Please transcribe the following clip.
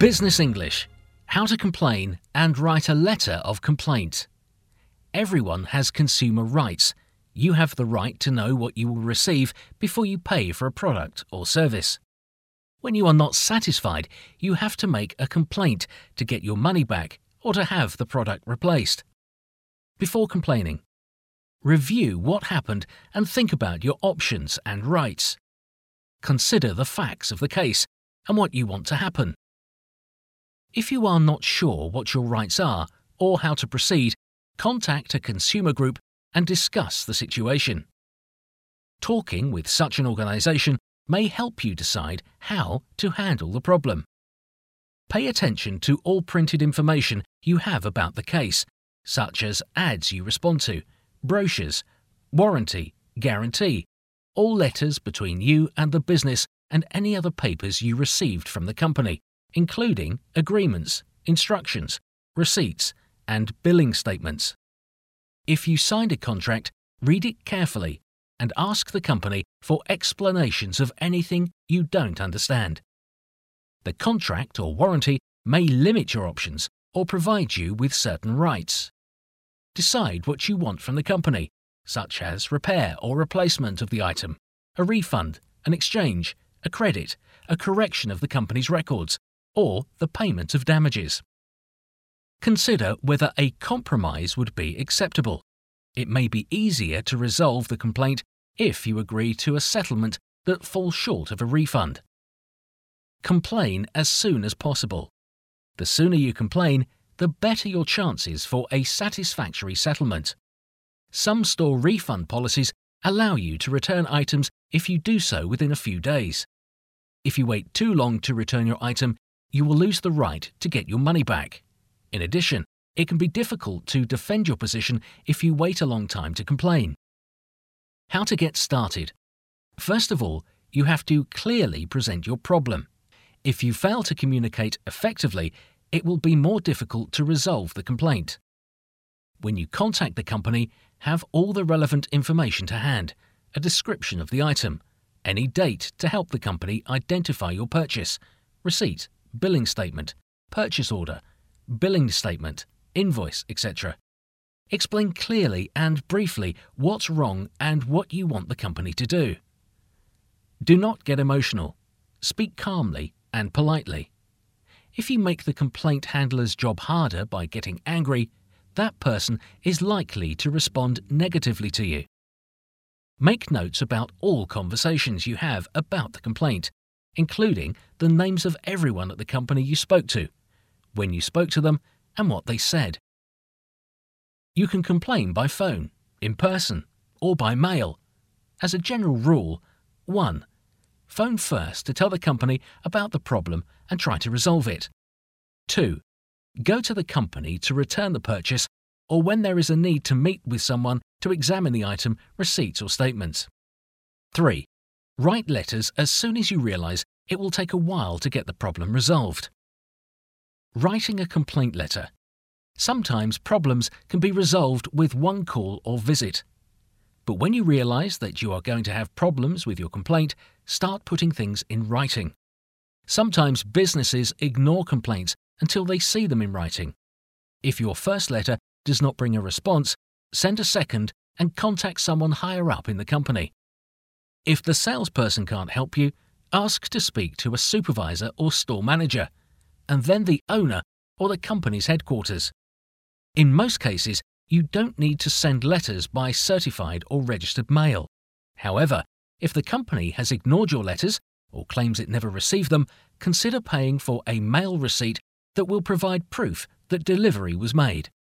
Business English: How to complain and write a letter of complaint. Everyone has consumer rights. You have the right to know what you will receive before you pay for a product or service. When you are not satisfied, you have to make a complaint to get your money back or to have the product replaced. Before complaining, review what happened and think about your options and rights. Consider the facts of the case and what you want to happen. If you are not sure what your rights are or how to proceed, contact a consumer group and discuss the situation. Talking with such an organisation may help you decide how to handle the problem. Pay attention to all printed information you have about the case, such as ads you respond to, brochures, warranty, guarantee, all letters between you and the business and any other papers you received from the company, including agreements, instructions, receipts, and billing statements. If you signed a contract, read it carefully and ask the company for explanations of anything you don't understand. The contract or warranty may limit your options or provide you with certain rights. Decide what you want from the company, such as repair or replacement of the item, a refund, an exchange, a credit, a correction of the company's records, or the payment of damages. Consider whether a compromise would be acceptable. It may be easier to resolve the complaint if you agree to a settlement that falls short of a refund. Complain as soon as possible. The sooner you complain, the better your chances for a satisfactory settlement. Some store refund policies allow you to return items if you do so within a few days. If you wait too long to return your item, you will lose the right to get your money back. In addition, it can be difficult to defend your position if you wait a long time to complain. How to get started? First of all, you have to clearly present your problem. If you fail to communicate effectively, it will be more difficult to resolve the complaint. When you contact the company, have all the relevant information to hand, a description of the item, any date to help the company identify your purchase, receipt, billing statement, purchase order, billing statement, invoice, etc. Explain clearly and briefly what's wrong and what you want the company to do. Do not get emotional. Speak calmly and politely. If you make the complaint handler's job harder by getting angry, that person is likely to respond negatively to you. Make notes about all conversations you have about the complaint, including the names of everyone at the company you spoke to, when you spoke to them, and what they said. You can complain by phone, in person, or by mail. As a general rule, 1. Phone first to tell the company about the problem and try to resolve it. 2. Go to the company to return the purchase, or when there is a need to meet with someone to examine the item, receipts or statements. 3. Write letters as soon as you realize it will take a while to get the problem resolved. Writing a complaint letter. Sometimes problems can be resolved with one call or visit. But when you realize that you are going to have problems with your complaint, start putting things in writing. Sometimes businesses ignore complaints until they see them in writing. If your first letter does not bring a response, send a second and contact someone higher up in the company. If the salesperson can't help you, ask to speak to a supervisor or store manager, and then the owner or the company's headquarters. In most cases, you don't need to send letters by certified or registered mail. However, if the company has ignored your letters or claims it never received them, consider paying for a mail receipt that will provide proof that delivery was made.